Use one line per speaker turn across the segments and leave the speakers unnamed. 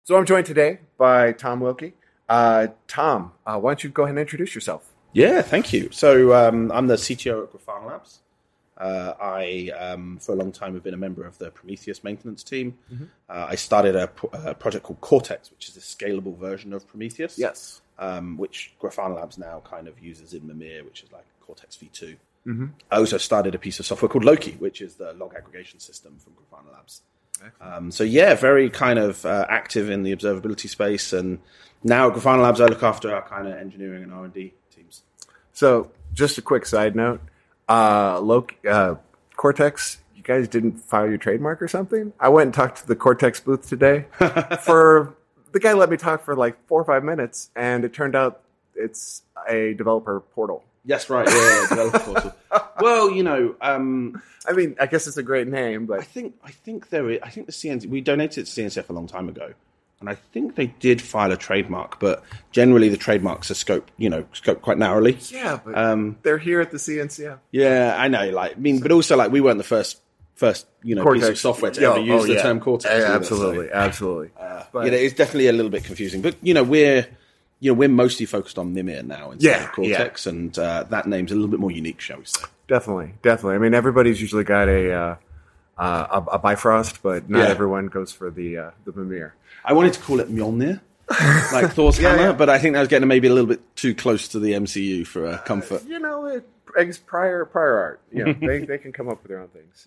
So I'm joined today by Tom Wilkie. Tom, why don't you go ahead and introduce yourself?
Yeah, thank you. So I'm the CTO at Grafana Labs. I, for a long time, have been a member of the Prometheus maintenance team. Mm-hmm. I started a project called Cortex, which is a scalable version of Prometheus.
Yes.
Which Grafana Labs now kind of uses in Mimir, which is like Cortex V2.
Mm-hmm.
I also started a piece of software called Loki, which is the log aggregation system from Grafana Labs. So yeah, very kind of active in the observability space. And now at Grafana Labs, I look after our kind of engineering and R&D teams.
So just a quick side note. Loki, Cortex, you guys didn't file your trademark or something? I went and talked to the Cortex booth today. The guy let me talk for like 4 or 5 minutes, and it turned out it's a developer portal.
Yes, right. Yeah, developer portal. Well, you know,
I mean, I guess it's a great name, but
I think the CNC, we donated to CNCF a long time ago, and I think they did file a trademark, but generally the trademarks are scoped quite narrowly.
Yeah, but they're here at the CNCF.
Yeah, I know. But also we weren't the first piece of software to ever use the term Cortex.
Yeah, absolutely.
But it's definitely a little bit confusing. But we're mostly focused on Mimir now instead of Cortex, and that name's a little bit more unique, shall we say? Definitely.
I mean, everybody's usually got a Bifrost, but not everyone goes for the Mimir.
I wanted to call it Mjolnir, like Thor's hammer, but I think that was getting maybe a little bit too close to the MCU for comfort.
It's prior art. They can come up with their own things.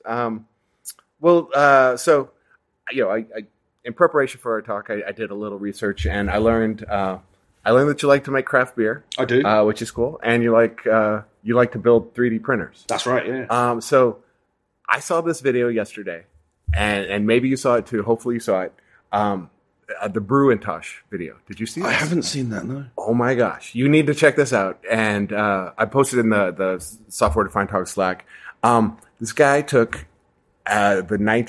So in preparation for our talk, I did a little research, and I learned that you like to make craft beer.
I do,
which is cool, and you like to build 3D printers.
That's right. Yeah.
So I saw this video yesterday, and maybe you saw it too. Hopefully, you saw it. The Brew and Tosh video. Did you see that?
I haven't seen that, no.
Oh my gosh. You need to check this out. And I posted in the Software Defined Talk Slack. This guy took the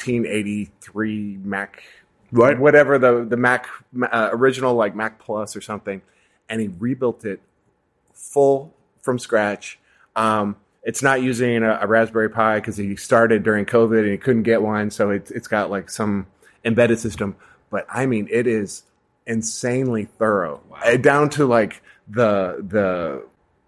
1983 Mac,
right,
whatever, the Mac original, like Mac Plus or something, and he rebuilt it full from scratch. It's not using a Raspberry Pi because he started during COVID and he couldn't get one, so it's got like some embedded system. But I mean, it is insanely thorough, down to like the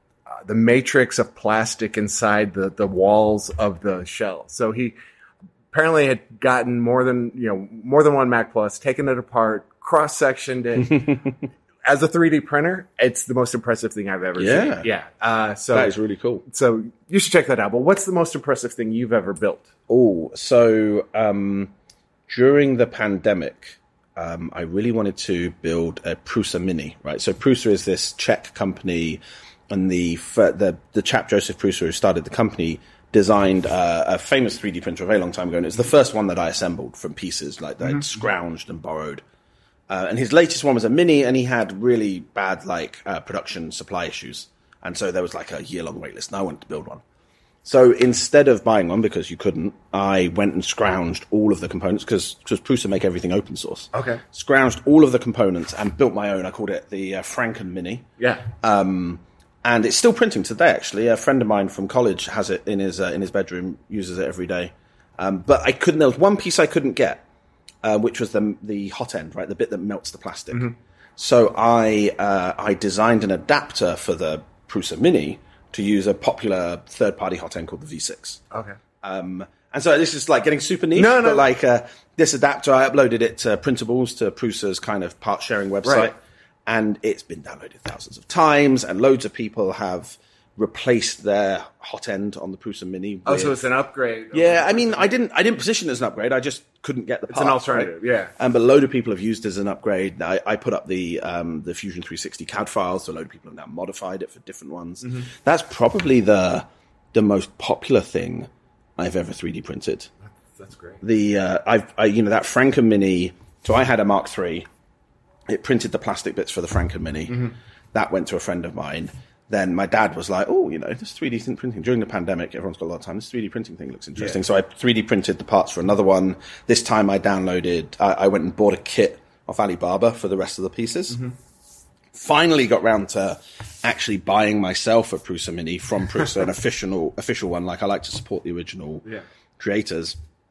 matrix of plastic inside the walls of the shell. So he apparently had gotten more than one Mac Plus, taken it apart, cross-sectioned it. As a 3D printer, it's the most impressive thing I've ever seen. Yeah. So
that is really cool.
So you should check that out. But what's the most impressive thing you've ever built?
Oh, so during the pandemic, I really wanted to build a Prusa Mini, right? So Prusa is this Czech company, and the chap Joseph Prusa, who started the company, designed a famous 3D printer a very long time ago, and it's the first one that I assembled from pieces like that, scrounged and borrowed. And his latest one was a Mini, and he had really bad production supply issues, and so there was like a year-long wait list, and I wanted to build one. So instead of buying one, because you couldn't, I went and scrounged all of the components, because Prusa make everything open source.
Okay.
Scrounged all of the components and built my own. I called it the Franken Mini.
Yeah.
And it's still printing today, actually. A friend of mine from college has it in his bedroom, uses it every day. But there was one piece I couldn't get, which was the hot end, right? The bit that melts the plastic. Mm-hmm. So I designed an adapter for the Prusa Mini to use a popular third-party hot end called the V6.
Okay.
And so this is like getting super niche, but this adapter, I uploaded it to Printables, to Prusa's kind of part-sharing website, right. And it's been downloaded thousands of times, and loads of people have replaced their hot end on the Prusa Mini.
So it's an upgrade.
Yeah, I mean, I didn't position it as an upgrade. I just couldn't get the parts.
It's an alternative, right? Yeah.
But a load of people have used it as an upgrade. I put up the Fusion 360 CAD files, so a load of people have now modified it for different ones. Mm-hmm. That's probably the most popular thing I've ever 3D printed.
That's great.
That Franken Mini. So I had a Mark III. It printed the plastic bits for the Franken Mini. Mm-hmm. That went to a friend of mine. Then my dad was like, this 3D printing. During the pandemic, everyone's got a lot of time. This 3D printing thing looks interesting. Yeah. So I 3D printed the parts for another one. This time I went and bought a kit off Alibaba for the rest of the pieces. Mm-hmm. Finally got round to actually buying myself a Prusa Mini from Prusa, an official one. Like, I like to support the original creators.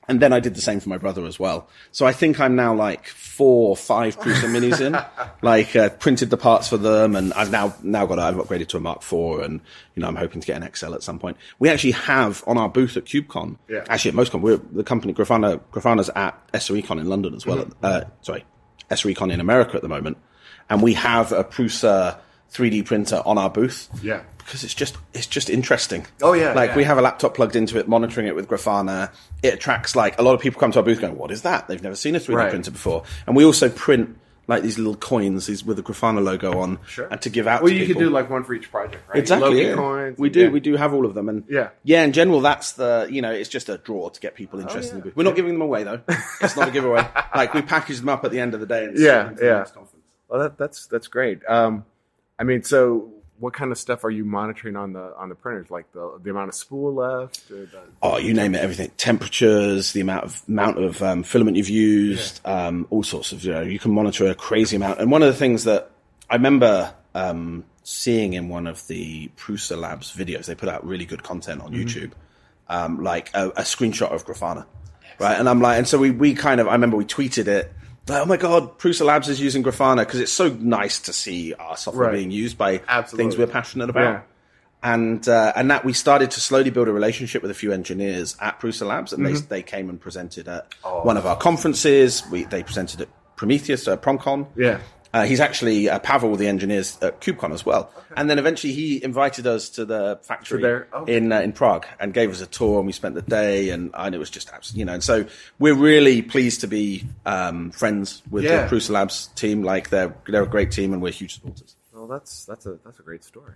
And then I did the same for my brother as well. So I think I'm now like 4 or 5 Prusa Minis in, printed the parts for them. And I've upgraded to a Mark IV, and, I'm hoping to get an XL at some point. We actually have on our booth at CubeCon, actually at MostCon, we're the company, Grafana's at SRECon in London as well. SRECon in America at the moment. And we have a Prusa 3D printer on our booth.
Yeah.
Because it's just interesting.
Oh, yeah.
We have a laptop plugged into it, monitoring it with Grafana. It attracts, a lot of people come to our booth going, what is that? They've never seen a 3D printer before. And we also print, these little coins, with the Grafana logo on, and to give out to people.
Well, you could do, one for each project, right?
Exactly,
Loki coins.
We do have all of them. And in general, that's it's just a draw to get people interested in the booth. We're not giving them away, though. It's not a giveaway. We package them up at the end of the day. And
yeah. Well, that's great. So what kind of stuff are you monitoring on the printers? Like the amount of spool left?
You name it, everything. Temperatures, the amount of filament you've used, all sorts of, you can monitor a crazy amount. And one of the things that I remember seeing in one of the Prusa Labs videos, they put out really good content on YouTube, a screenshot of Grafana. Right. And I'm and so we kind of, I remember we tweeted it. Oh my God, Prusa Labs is using Grafana, because it's so nice to see our software being used by things we're passionate about. Yeah. And that we started to slowly build a relationship with a few engineers at Prusa Labs, and they came and presented at one of our conferences. They presented at Prometheus, PromCon.
Yeah.
He's actually Pavel, the engineers at KubeCon as well. Okay. And then eventually he invited us to the factory in Prague and gave us a tour, and we spent the day, and it was just absolutely, and so we're really pleased to be friends with the Prusa Labs team. They're a great team, and we're huge supporters.
Well, that's a great story.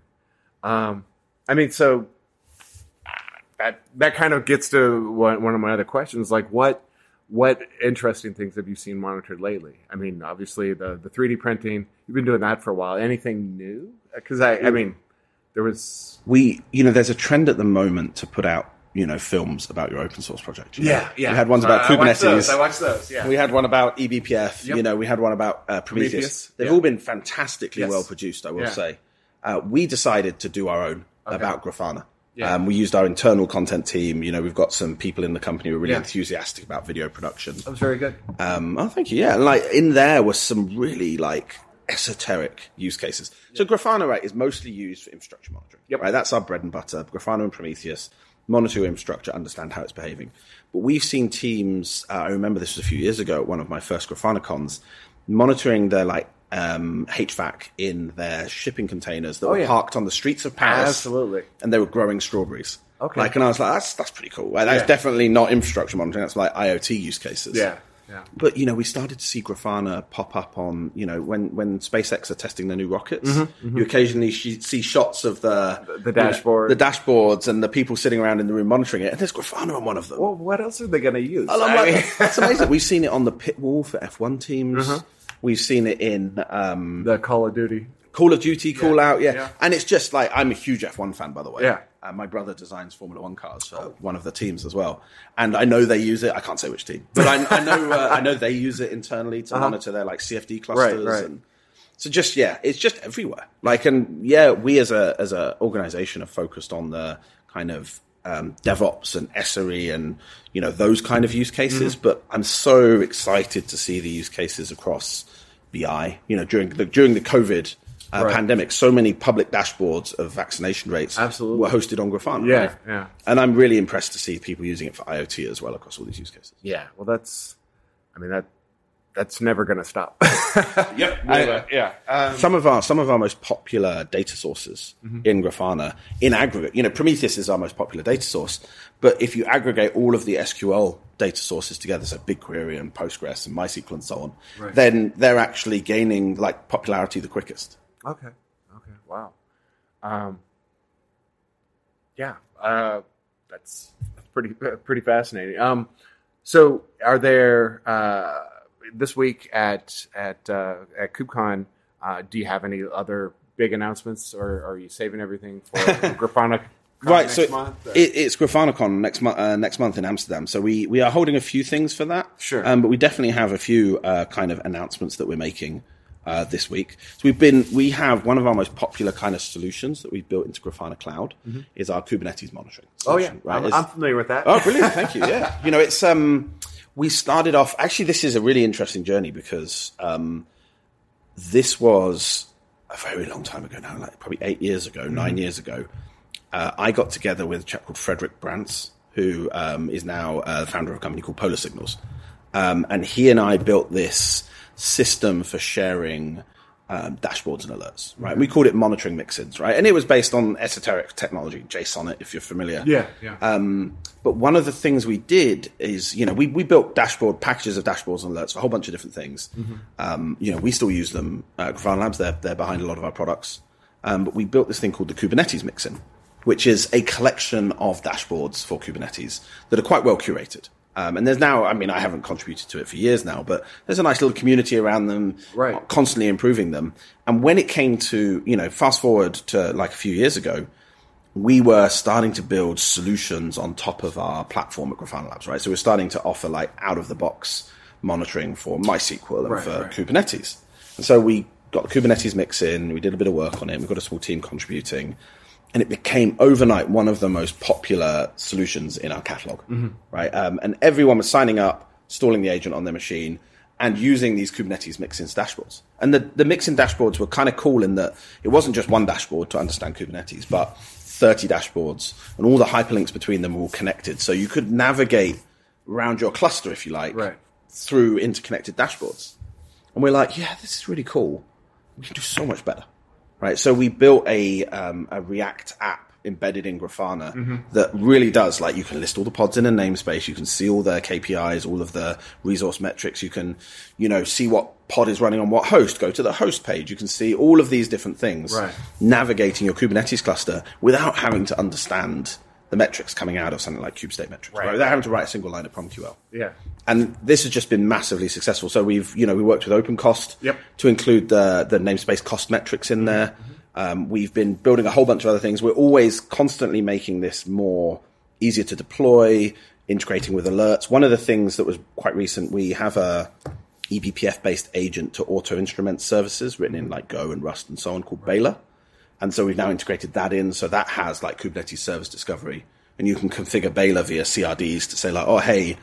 So that kind of gets to one of my other questions, what interesting things have you seen monitored lately? Obviously the 3D printing, you've been doing that for a while. Anything new? Because there was...
there's a trend at the moment to put out, films about your open source project.
Yeah.
We had ones about Kubernetes.
I watched those, yeah.
We had one about eBPF. Yep. We had one about Prometheus. They've all been fantastically well produced, I will say. We decided to do our own about Grafana. Yeah. We used our internal content team. We've got some people in the company who are really enthusiastic about video production.
That was very good.
Thank you. Yeah. And in there was some really esoteric use cases. So Grafana, is mostly used for infrastructure monitoring. Yep. Right. That's our bread and butter. Grafana and Prometheus monitor infrastructure, understand how it's behaving. But we've seen teams, I remember this was a few years ago at one of my first Grafana cons, monitoring their HVAC in their shipping containers that were parked on the streets of Paris.
Absolutely.
And they were growing strawberries.
Okay.
And I was that's pretty cool. That's definitely not infrastructure monitoring. That's IoT use cases.
Yeah.
But, we started to see Grafana pop up on, when SpaceX are testing their new rockets, you occasionally see shots of the
dashboard.
The dashboards and the people sitting around in the room monitoring it. And there's Grafana on one of them.
Well, what else are they going to use?
That's amazing. We've seen it on the pit wall for F1 teams. We've seen it in
the Call of Duty
call out, and it's just I'm a huge F1 fan, by the way. My brother designs Formula 1 cars for one of the teams as well, and I know they use it. I can't say which team, but I know they use it internally to monitor their CFD clusters. Right. And so it's just everywhere. We as a organization are focused on the kind of DevOps and SRE and those kind of use cases, but I'm so excited to see the use cases across BI. During the COVID pandemic, so many public dashboards of vaccination rates were hosted on Grafana.
Yeah.
And I'm really impressed to see people using it for IoT as well across all these use cases.
Yeah. Well, that's never going to stop.
Some of our most popular data sources in Grafana, in aggregate, Prometheus is our most popular data source, but if you aggregate all of the SQL data sources together, so BigQuery and Postgres and MySQL and so on, then they're actually gaining popularity the quickest.
Okay. Wow. That's pretty fascinating. So are there this week at KubeCon? Do you have any other big announcements, or are you saving everything for Grafana?
Right, so it's GrafanaCon next month in Amsterdam. So we are holding a few things for that.
Sure.
But we definitely have a few kind of announcements that we're making this week. So we have one of our most popular kind of solutions that we've built into Grafana Cloud is our Kubernetes monitoring solution.
Right? I'm familiar with that.
Oh, brilliant. Thank you. Yeah. It's, we started off, actually, this is a really interesting journey because, this was a very long time ago now, like probably 8 years ago, 9 years ago. I got together with a chap called Frederick Brantz, who is now the founder of a company called Polar Signals. And he and I built this system for sharing dashboards and alerts, right? We called it monitoring mixins, right? And it was based on esoteric technology, JSONet, if you're familiar.
Yeah.
But one of the things we did is, we built packages of dashboards and alerts for a whole bunch of different things. We still use them. Grafana Labs, they're behind a lot of our products. But we built this thing called the Kubernetes Mixin, which is a collection of dashboards for Kubernetes that are quite well curated. And there's now, I haven't contributed to it for years now, but there's a nice little community around them,
right,
constantly improving them. And when it came to, fast forward to like a few years ago, we were starting to build solutions on top of our platform at Grafana Labs, right? So we're starting to offer like out of the box monitoring for MySQL and for Kubernetes. And so we got the Kubernetes Mixin, we did a bit of work on it, we've got a small team contributing. And it became overnight one of the most popular solutions in our catalog, right? And everyone was signing up, installing the agent on their machine, and using these Kubernetes Mixin dashboards. And the Mixin dashboards were kind of cool in that it wasn't just one dashboard to understand Kubernetes, but 30 dashboards, and all the hyperlinks between them were all connected. So you could navigate around your cluster, if you like, through interconnected dashboards. And we're like, yeah, this is really cool. We can do so much better. Right, so we built a React app embedded in Grafana that really does, like, you can list all the pods in a namespace, you can see all their KPIs, all of the resource metrics, you can, see what pod is running on what host, go to the host page, you can see all of these different things, navigating your Kubernetes cluster without having to understand the metrics coming out of something like kubestate metrics, right? Without having to write a single line of PromQL.
Yeah.
And this has just been massively successful. So we worked with OpenCost to include the namespace cost metrics in there. We've been building a whole bunch of other things. We're always constantly making this more easier to deploy, integrating with alerts. One of the things that was quite recent, we have a eBPF-based agent to auto-instrument services written in like Go and Rust and so on called Baylor. And so we've now integrated that in. So that has like Kubernetes service discovery. And you can configure Baylor via CRDs to say like, oh, hey,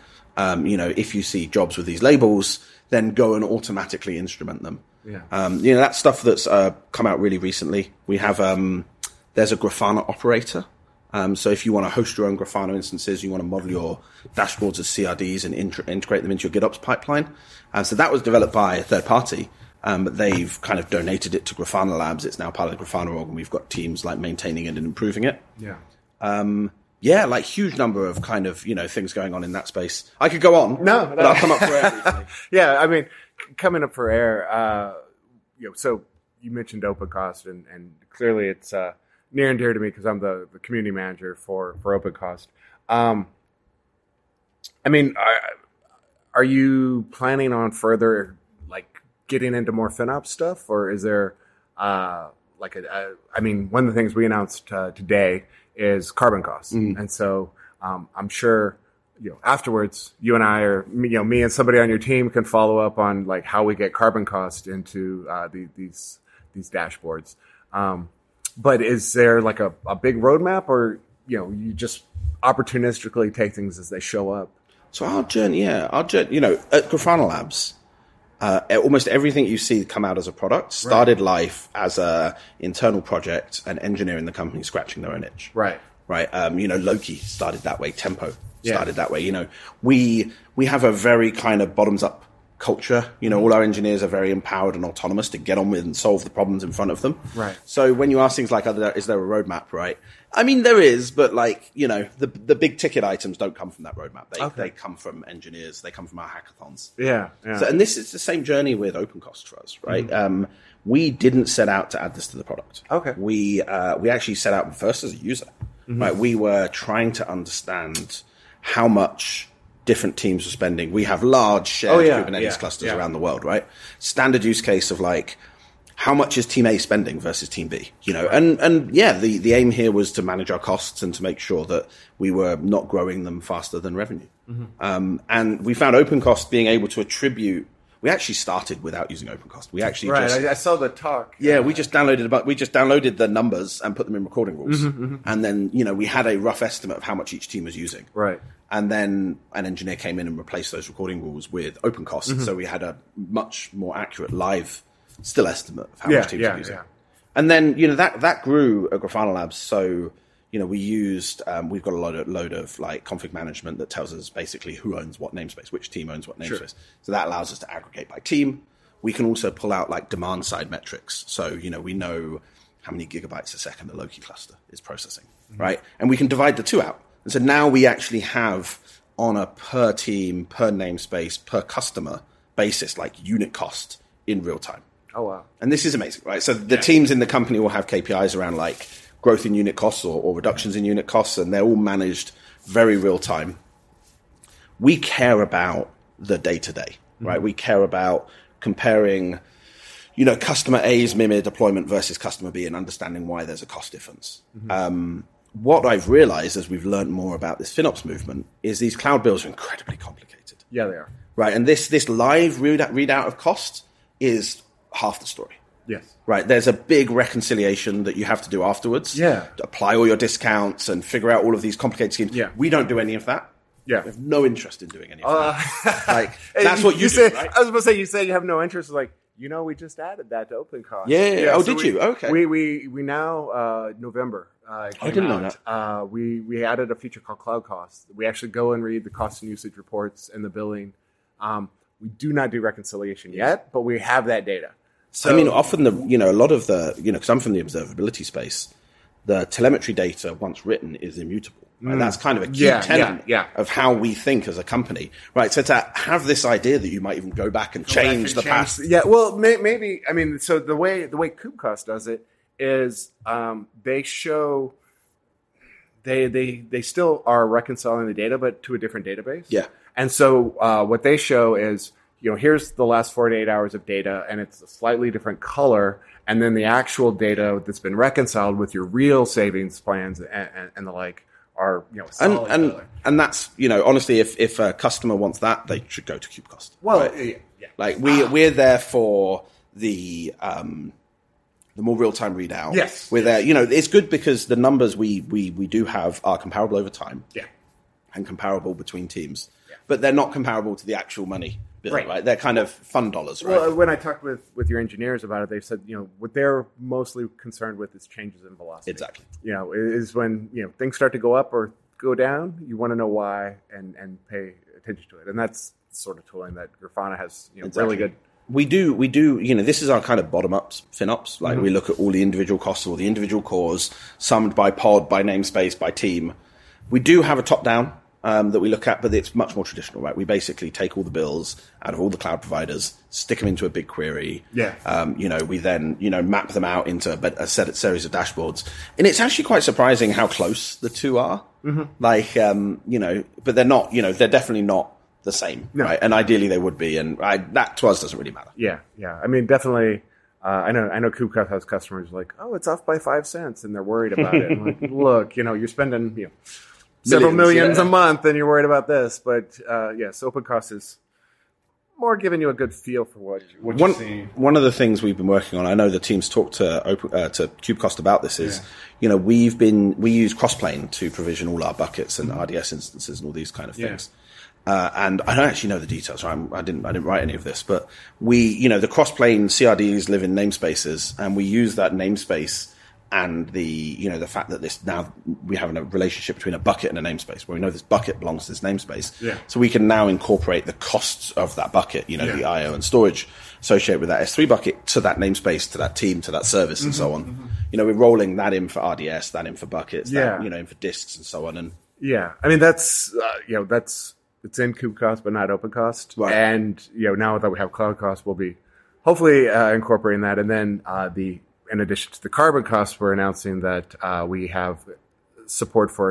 if you see jobs with these labels, then go and automatically instrument them.
Yeah.
That's stuff that's come out really recently. We have, there's a Grafana operator. So if you want to host your own Grafana instances, you want to model your dashboards as CRDs and integrate them into your GitOps pipeline. So that was developed by a third party. But they've kind of donated it to Grafana Labs. It's now part of the Grafana org, and we've got teams like maintaining it and improving it. Like huge number of kind of, things going on in that space. I could go on.
No.
But I'll come up for air briefly.
Yeah, coming up for air, so you mentioned OpenCost, and clearly it's near and dear to me because I'm the community manager for OpenCost. Are you planning on further, getting into more FinOps stuff, or is there one of the things we announced today is carbon costs, and so I'm sure afterwards you and I, or me and somebody on your team can follow up on like how we get carbon cost into these dashboards. But is there like a big roadmap, or you just opportunistically take things as they show up?
So our journey, at Grafana Labs. Almost everything you see come out as a product started life as a internal project, and engineering the company scratching their own itch.
Right.
Loki started that way. Tempo started that way. We have a very kind of bottoms up culture. All our engineers are very empowered and autonomous to get on with and solve the problems in front of them.
Right.
So when you ask things like, is there a roadmap? Right. There is, but the big ticket items don't come from that roadmap. They come from engineers. They come from our hackathons.
Yeah.
So, and this is the same journey with OpenCost for us, right? We didn't set out to add this to the product.
Okay.
We actually set out first as a user, right? We were trying to understand how much different teams were spending. We have large shared Kubernetes clusters around the world, right? Standard use case of like, how much is team A spending versus team B? The aim here was to manage our costs and to make sure that we were not growing them faster than revenue. And we found OpenCost being able to attribute We actually started without using OpenCost. We actually
I saw the talk.
Yeah, we just downloaded the numbers and put them in recording rules. And then, we had a rough estimate of how much each team was using.
Right.
And then an engineer came in and replaced those recording rules with OpenCost. So we had a much more accurate live still estimate of how much teams were using. Yeah. And then, that grew at Grafana Labs. So, we used, we've got a load of like config management that tells us basically who owns what namespace, which team owns what namespace. Sure. So that allows us to aggregate by team. We can also pull out like demand side metrics. So, we know how many gigabytes a second the Loki cluster is processing, right? And we can divide the two out. And so now we actually have on a per team, per namespace, per customer basis, like unit cost in real time.
Oh, wow.
And this is amazing, right? So the teams in the company will have KPIs around like growth in unit costs or reductions in unit costs, and they're all managed very real time. We care about the day-to-day, right? We care about comparing, customer A's Mimir deployment versus customer B and understanding why there's a cost difference. What I've realized as we've learned more about this FinOps movement is these cloud bills are incredibly complicated.
Yeah, they are.
Right, and this live readout of cost is half the story.
Yes.
Right. There's a big reconciliation that you have to do afterwards.
Yeah.
To apply all your discounts and figure out all of these complicated schemes.
Yeah.
We don't do any of that.
Yeah.
We have no interest in doing any of that. Like, that's what you do,
say,
right?
I was about to say, you say you have no interest. Like, we just added that to OpenCost.
Yeah. Oh, so did you? Okay.
We now, November.
I didn't know
that. We added a feature called Cloud Costs. We actually go and read the cost and usage reports and the billing. We do not do reconciliation yet, but we have that data. So,
often a lot of the, because I'm from the observability space, the telemetry data once written is immutable. Right? That's kind of a key tenet of how we think as a company, right? So to have this idea that you might even go back and change the past.
Yeah, well, maybe, so the way KubeCost does it is they show they still are reconciling the data, but to a different database.
Yeah.
And so what they show is, here's the last 48 hours of data, and it's a slightly different color, and then the actual data that's been reconciled with your real savings plans and the like are, solid color.
And that's, honestly, if a customer wants that, they should go to KubeCost.
Well,
right? Yeah. Like we're there for the more real-time readout.
Yes.
We're there, it's good because the numbers we do have are comparable over time.
Yeah.
And comparable between teams. Yeah. But they're not comparable to the actual money bill, right? They're kind of fun dollars, right?
Well, when I talked with your engineers about it, they said, what they're mostly concerned with is changes in velocity.
Exactly.
Is when, things start to go up or go down, you want to know why and pay attention to it. And that's sort of tooling that Grafana has, really good.
We do, this is our kind of bottom-up FinOps. Like we look at all the individual costs or the individual cores summed by pod, by namespace, by team. We do have a top-down that we look at, but it's much more traditional, right? We basically take all the bills out of all the cloud providers, stick them into a big query.
Yeah.
We then, map them out into a series of dashboards. And it's actually quite surprising how close the two are. Like, but they're not, they're definitely not the same, right? And ideally they would be. And that to us doesn't really matter.
Yeah. Yeah. Definitely. I know KubeCost has customers like, oh, it's off by 5 cents, and they're worried about it. I'm like, look, you're spending, several millions a month, and you're worried about this. But yes, OpenCost is more giving you a good feel for what you're seeing.
One of the things we've been working on, I know the teams talked to KubeCost about this, is we use Crossplane to provision all our buckets and RDS instances and all these kind of things. And I don't actually know the details. Right? I didn't write any of this, but the Crossplane CRDs live in namespaces, and we use that namespace and the fact that this now we have a relationship between a bucket and a namespace where we know this bucket belongs to this namespace. Yeah. So we can now incorporate the costs of that bucket, the IO and storage associated with that S3 bucket to that namespace, to that team, to that service, and so on. We're rolling that in for RDS, that in for buckets, that, in for disks and so on. And
that's it's in KubeCost but not OpenCost. Right. And now that we have CloudCost, we'll be hopefully incorporating that, and then in addition to the carbon costs, we're announcing that we have support for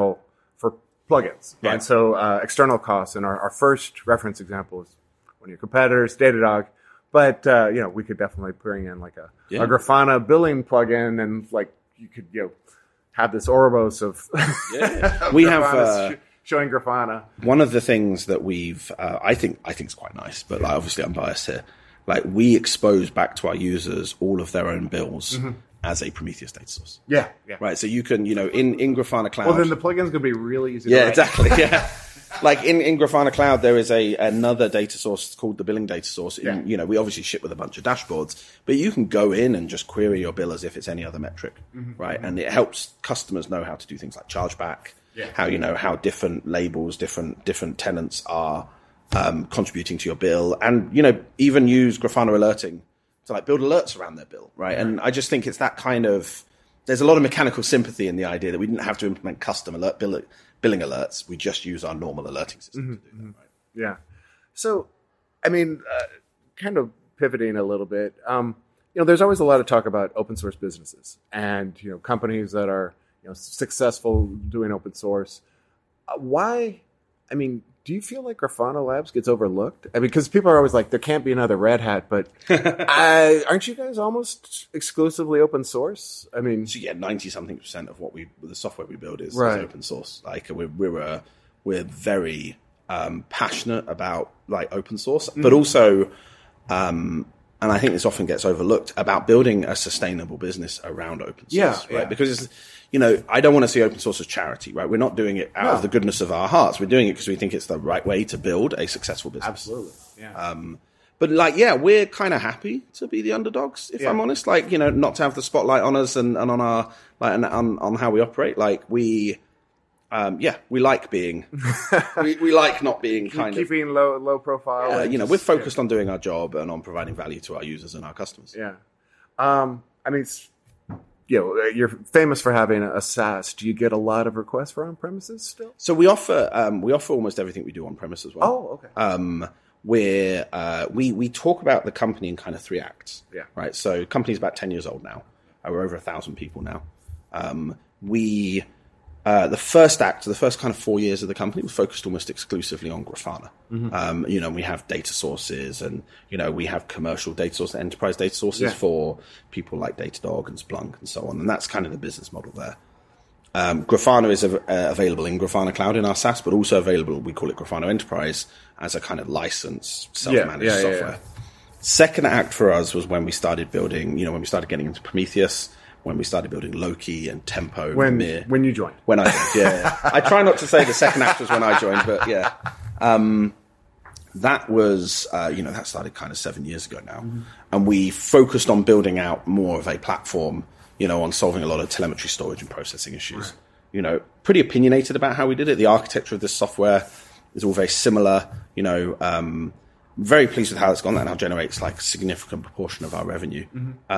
plugins. Right. And so external costs, and our first reference example is one of your competitors, Datadog. But, we could definitely bring in like a Grafana billing plugin, and like you could, have this Ouroboros of
we have
showing Grafana.
One of the things that we've, I think is quite nice, but like, obviously I'm biased here. Like we expose back to our users all of their own bills as a Prometheus data source.
Yeah.
Right. So you can, in Grafana Cloud.
Well, then the plugin's going to be really easy to write.
Exactly. Yeah. Like in Grafana Cloud, there is another data source called the billing data source. We obviously ship with a bunch of dashboards, but you can go in and just query your bill as if it's any other metric, right? And it helps customers know how to do things like chargeback, how different labels, different tenants are contributing to your bill, and even use Grafana alerting to like build alerts around their bill, right? And I just think it's that kind of. There's a lot of mechanical sympathy in the idea that we didn't have to implement custom billing alerts. We just use our normal alerting system to do that, right?
Yeah. So, I mean, kind of pivoting a little bit, there's always a lot of talk about open source businesses and, companies that are, successful doing open source. Why? I mean, do you feel like Grafana Labs gets overlooked? I mean, because people are always like, there can't be another Red Hat, but aren't you guys almost exclusively open source? I mean,
so 90-something% of the software we build is open source. Like we're very passionate about like open source, but also, and I think this often gets overlooked, about building a sustainable business around open source, right? Because I don't want to see open source as charity, right? We're not doing it out of the goodness of our hearts. We're doing it because we think it's the right way to build a successful business.
Absolutely. Yeah.
But we're kind of happy to be the underdogs, if I'm honest. Like, not to have the spotlight on us and on our on how we operate. Like we like being, we like not being
keeping low profile.
We're focused on doing our job and on providing value to our users and our customers.
Yeah. I mean, you're famous for having a SaaS. Do you get a lot of requests for on-premises still?
So we offer almost everything we do on-premise as well.
Oh, okay.
We talk about the company in kind of 3 acts.
Yeah.
Right. So company's about 10 years old now. We're over 1,000 people now. The first act, the first kind of 4 years of the company was focused almost exclusively on Grafana. We have data sources and, we have commercial data sources, enterprise data sources for people like Datadog and Splunk and so on. And that's kind of the business model there. Grafana is available in Grafana Cloud in our SaaS, but also available, we call it Grafana Enterprise, as a kind of licensed, self-managed software. Second act for us was when we started building, when we started getting into Prometheus, when we started building Loki and Tempo.
When you joined.
When I joined, I try not to say the second act was when I joined, but yeah. That was, that started kind of 7 years ago now. And we focused on building out more of a platform, on solving a lot of telemetry storage and processing issues. Right. Pretty opinionated about how we did it. The architecture of this software is all very similar, very pleased with how it's gone. That now generates like a significant proportion of our revenue.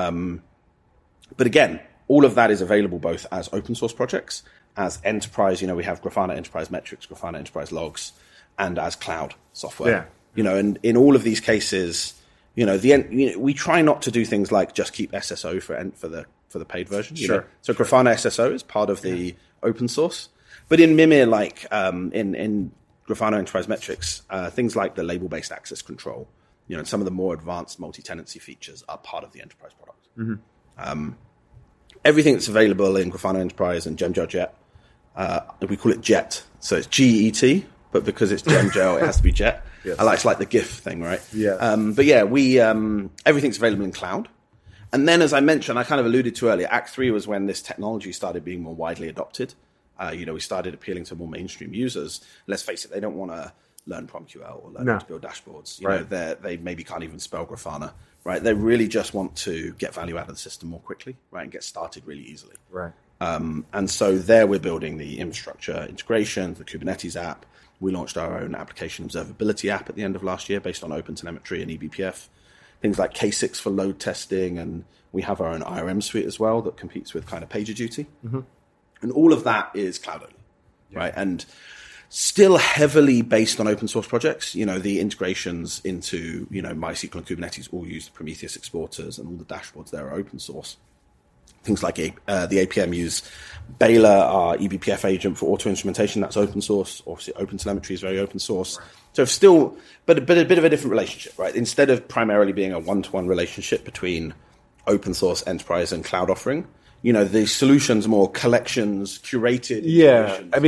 But again, all of that is available both as open source projects, as enterprise, we have Grafana Enterprise Metrics, Grafana Enterprise Logs, and as cloud software. And in all of these cases, we try not to do things like just keep SSO for the paid version. So Grafana SSO is part of the open source. But in Mimir, like in Grafana Enterprise Metrics, things like the label-based access control, and some of the more advanced multi-tenancy features are part of the enterprise product. Everything that's available in Grafana Enterprise and Gemgel Jet, we call it Jet. So it's GET, but because it's Gemgel, it has to be Jet. It's like the GIF thing, right? But we everything's available in cloud. And then, as I mentioned, I kind of alluded to earlier, Act 3 was when this technology started being more widely adopted. We started appealing to more mainstream users. Let's face it, they don't want to learn PromQL or learn how to build dashboards. They maybe can't even spell Grafana. Right, they really just want to get value out of the system more quickly, right, and get started really easily.
Right.
And so there we're building the infrastructure integrations, the Kubernetes app. We launched our own application observability app at the end of last year based on OpenTelemetry and eBPF. Things like K6 for load testing, and we have our own IRM suite as well that competes with kind of PagerDuty. And all of that is cloud only, right? And still heavily based on open source projects. The integrations into, MySQL and Kubernetes all use the Prometheus exporters, and all the dashboards there are open source. Things like the APM use Baylor, our eBPF agent for auto instrumentation. That's open source. Obviously, OpenTelemetry is very open source. So still, but a bit of a different relationship, right? Instead of primarily being a one-to-one relationship between open source, enterprise, and cloud offering, the solutions more collections, curated.
I mean,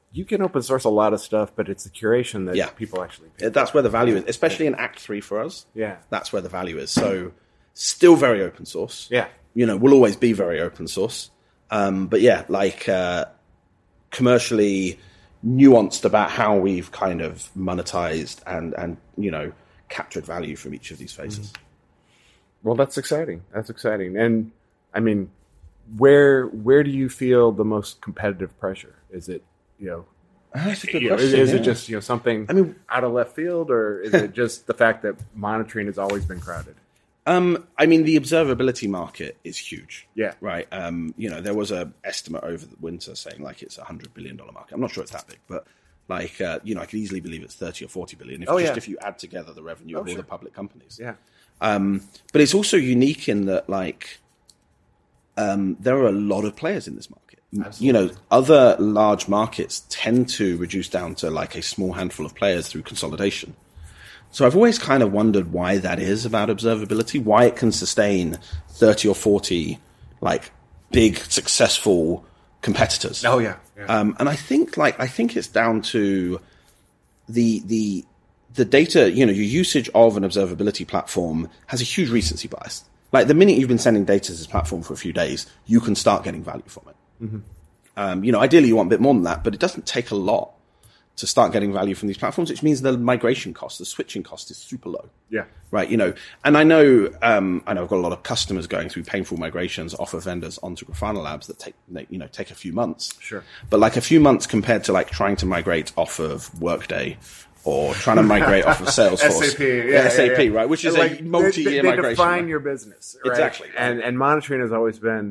you can open source a lot of stuff, but it's the curation that people actually pay.
That's where the value is, especially in Act 3 for us.
Yeah.
That's where the value is. So still very open source.
Yeah.
We'll always be very open source. But yeah, like commercially nuanced about how we've kind of monetized and captured value from each of these phases.
Well, that's exciting. And I mean, where do you feel the most competitive pressure? Is it,
That's a good question.
Is it just something out of left field, or is it just the fact that monitoring has always been crowded?
The observability market is huge.
Yeah.
Right. There was a estimate over the winter saying like it's $100 billion market. I'm not sure it's that big, but I could easily believe it's 30 or 40 billion if you add together the revenue of all the public companies.
Yeah.
But it's also unique in that there are a lot of players in this market. Absolutely. Other large markets tend to reduce down to like a small handful of players through consolidation. So I've always kind of wondered why that is about observability, why it can sustain 30 or 40 like big successful competitors.
Oh yeah.
And I think it's down to the data, your usage of an observability platform has a huge recency bias. Like the minute you've been sending data to this platform for a few days, you can start getting value from it. Mm-hmm. Ideally you want a bit more than that, but it doesn't take a lot to start getting value from these platforms, which means the migration cost, the switching cost is super low.
Yeah.
Right. And I know I've got a lot of customers going through painful migrations off of vendors onto Grafana Labs that take a few months.
Sure.
But like a few months compared to like trying to migrate off of Workday or trying to migrate off of Salesforce. SAP, right? Which is like a multi-year migration.
They define your business. Right?
Exactly.
And monitoring has always been,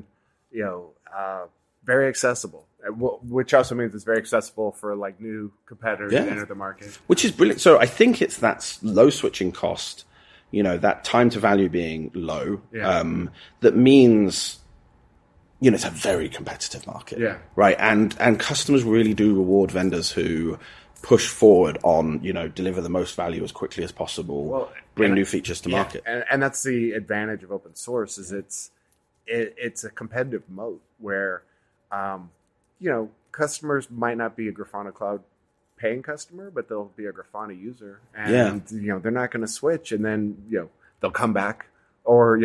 very accessible. Which also means it's very accessible for like new competitors to enter the market.
Which is brilliant. So I think it's that low switching cost, that time to value being low, that means, it's a very competitive market.
Yeah.
Right. And customers really do reward vendors who push forward on, deliver the most value as quickly as possible, bring new features to market.
And that's the advantage of open source is it's a competitive moat where, customers might not be a Grafana Cloud paying customer, but they'll be a Grafana user, and they're not going to switch, and then they'll come back, or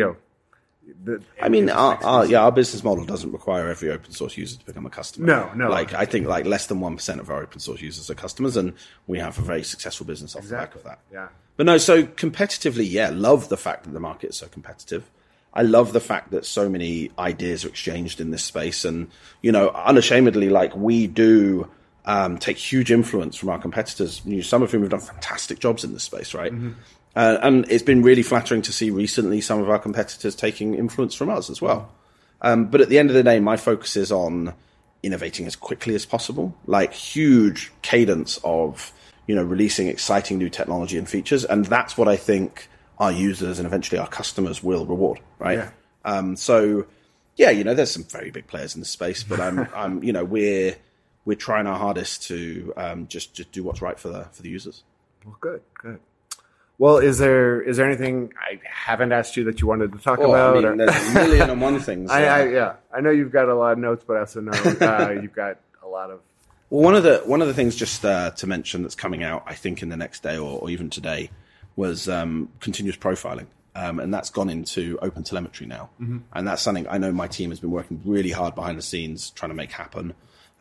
our business model doesn't require every open source user to become a customer.
No.
I think less than 1% of our open source users are customers, and we have a very successful business off the back of that.
Yeah.
But no, so competitively, love the fact that the market is so competitive. I love the fact that so many ideas are exchanged in this space, and unashamedly, we do take huge influence from our competitors. Some of whom have done fantastic jobs in this space, right? Mm-hmm. And it's been really flattering to see recently some of our competitors taking influence from us as well. But at the end of the day, my focus is on innovating as quickly as possible, like huge cadence of releasing exciting new technology and features, and that's what I think our users and eventually our customers will reward, right?
Yeah.
There's some very big players in this space, but we're trying our hardest to just do what's right for the users.
Well, good. Well, is there anything I haven't asked you that you wanted to talk about?
There's a million and one things.
I know you've got a lot of notes, but I also know you've got a lot of.
Well, one of the things just to mention that's coming out, I think in the next day or even today, was continuous profiling. And that's gone into OpenTelemetry now. Mm-hmm. And that's something I know my team has been working really hard behind the scenes trying to make happen.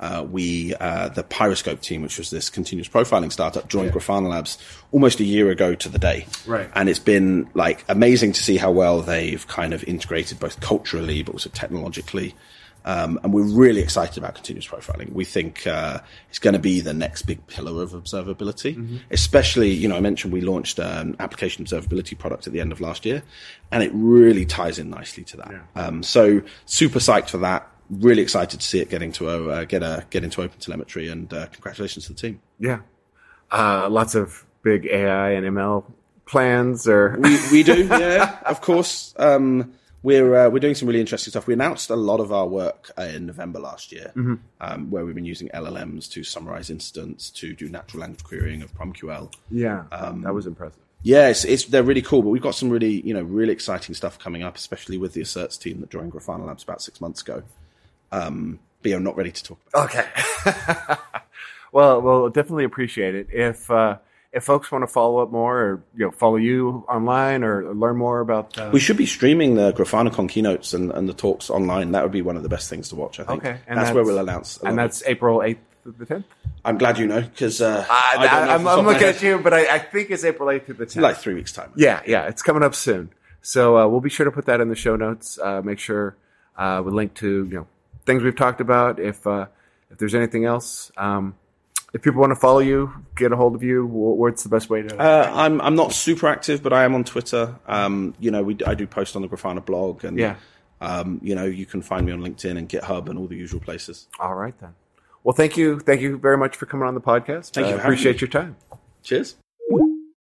The Pyroscope team, which was this continuous profiling startup, joined Grafana Labs almost a year ago to the day.
Right.
And it's been amazing to see how well they've kind of integrated both culturally, but also technologically. And we're really excited about continuous profiling. We think it's going to be the next big pillar of observability, especially, I mentioned we launched an application observability product at the end of last year, and it really ties in nicely to that. Yeah. So super psyched for that. Really excited to see it get into OpenTelemetry, and congratulations to the team.
Yeah. Lots of big AI and ML plans, or
we do, yeah, of course. We're doing some really interesting stuff. We announced a lot of our work in November last year, where we've been using LLMs to summarize incidents, to do natural language querying of PromQL.
Yeah, that was impressive.
Yeah, they're really cool, but we've got some really, really exciting stuff coming up, especially with the Asserts team that joined Grafana Labs about 6 months ago. But I'm not ready to talk about it.
Okay. Well, we'll definitely appreciate it. If folks want to follow up more, or follow you online, or learn more about,
we should be streaming the GrafanaCon keynotes and the talks online. That would be one of the best things to watch, I think.
Okay, and
that's where we'll announce.
And that's April 8th to the 10th.
I'm glad you know, because
I'm looking at you, but I think it's April 8th to the 10th.
Like 3 weeks' time.
Yeah, it's coming up soon. So we'll be sure to put that in the show notes. Make sure we link to things we've talked about. If there's anything else. If people want to follow you, get a hold of you, what's the best way to?
I'm not super active, but I am on Twitter. I do post on the Grafana blog, and you can find me on LinkedIn and GitHub and all the usual places.
All right then. Well, thank you very much for coming on the podcast.
Thank you.
Appreciate your time.
Cheers.